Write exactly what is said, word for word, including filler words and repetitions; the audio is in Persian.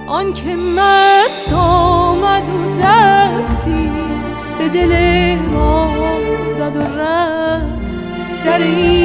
آن که مست آمد و دستی به دل ما زد و رفت در این